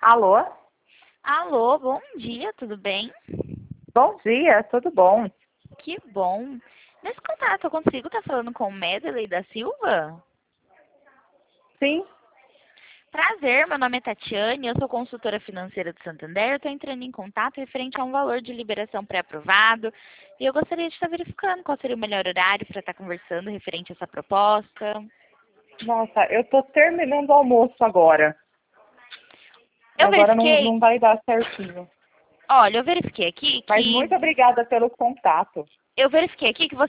Alô? Alô, bom dia, tudo bem? Bom dia, tudo bom? Que bom. Nesse contato eu consigo estar falando com o Medley da Silva? Sim, Prazer, meu nome é Tatiane, eu sou consultora financeira do Santander. Eu estou entrando em contato referente a um valor de liberação pré-aprovado e eu gostaria de estar verificando qual seria o melhor horário para estar conversando referente a essa proposta. nossa, eu tô terminando o almoço agora. Eu Agora verifiquei, não vai dar certinho. olha, eu verifiquei aqui Mas que muito obrigada pelo contato. eu verifiquei aqui que